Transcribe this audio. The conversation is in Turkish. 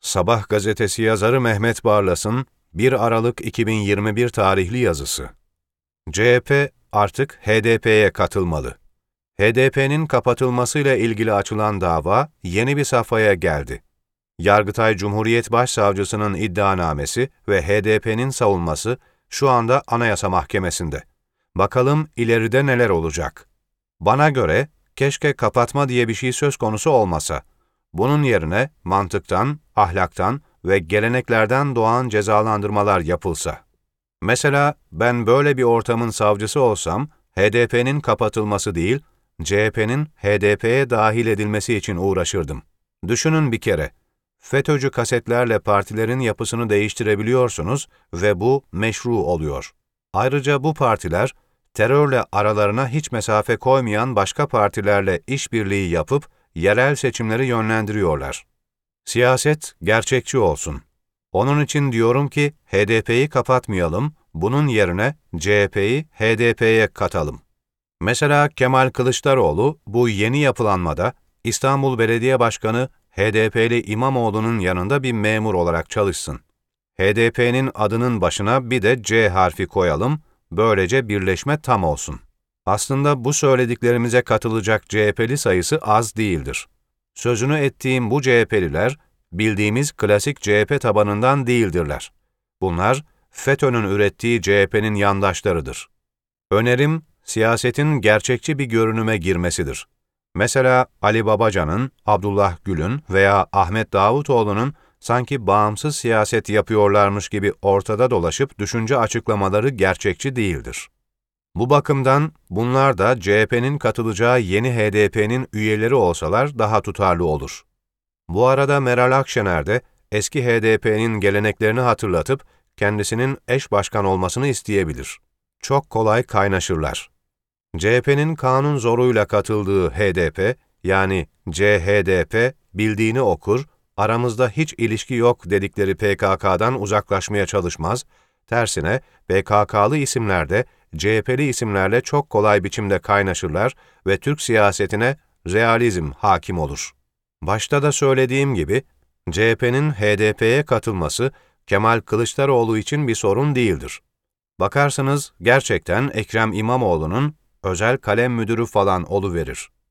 Sabah gazetesi yazarı Mehmet Barlas'ın 1 Aralık 2021 tarihli yazısı. CHP artık HDP'ye katılmalı. HDP'nin kapatılmasıyla ilgili açılan dava yeni bir safhaya geldi. Yargıtay Cumhuriyet Başsavcısının iddianamesi ve HDP'nin savunması şu anda Anayasa Mahkemesi'nde. Bakalım ileride neler olacak? Bana göre keşke kapatma diye bir şey söz konusu olmasa. Bunun yerine mantıktan, ahlaktan ve geleneklerden doğan cezalandırmalar yapılsa. Mesela ben böyle bir ortamın savcısı olsam, HDP'nin kapatılması değil, CHP'nin HDP'ye dahil edilmesi için uğraşırdım. Düşünün bir kere, FETÖ'cü kasetlerle partilerin yapısını değiştirebiliyorsunuz ve bu meşru oluyor. Ayrıca bu partiler, terörle aralarına hiç mesafe koymayan başka partilerle işbirliği yapıp, yerel seçimleri yönlendiriyorlar. Siyaset gerçekçi olsun. Onun için diyorum ki HDP'yi kapatmayalım, bunun yerine CHP'yi HDP'ye katalım. Mesela Kemal Kılıçdaroğlu bu yeni yapılanmada İstanbul Belediye Başkanı HDP'li İmamoğlu'nun yanında bir memur olarak çalışsın. HDP'nin adının başına bir de C harfi koyalım, böylece birleşme tam olsun. Aslında bu söylediklerimize katılacak CHP'li sayısı az değildir. Sözünü ettiğim bu CHP'liler, bildiğimiz klasik CHP tabanından değildirler. Bunlar, FETÖ'nün ürettiği CHP'nin yandaşlarıdır. Önerim, siyasetin gerçekçi bir görünüme girmesidir. Mesela Ali Babacan'ın, Abdullah Gül'ün veya Ahmet Davutoğlu'nun sanki bağımsız siyaset yapıyorlarmış gibi ortada dolaşıp düşünce açıklamaları gerçekçi değildir. Bu bakımdan bunlar da CHP'nin katılacağı yeni HDP'nin üyeleri olsalar daha tutarlı olur. Bu arada Meral Akşener de eski HDP'nin geleneklerini hatırlatıp kendisinin eş başkan olmasını isteyebilir. Çok kolay kaynaşırlar. CHP'nin kanun zoruyla katıldığı HDP, yani CHDP bildiğini okur, aramızda hiç ilişki yok dedikleri PKK'dan uzaklaşmaya çalışmaz, tersine PKK'lı isimler de CHP'li isimlerle çok kolay biçimde kaynaşırlar ve Türk siyasetine realizm hakim olur. Başta da söylediğim gibi, CHP'nin HDP'ye katılması Kemal Kılıçdaroğlu için bir sorun değildir. Bakarsınız gerçekten Ekrem İmamoğlu'nun özel kalem müdürü falan oluverir.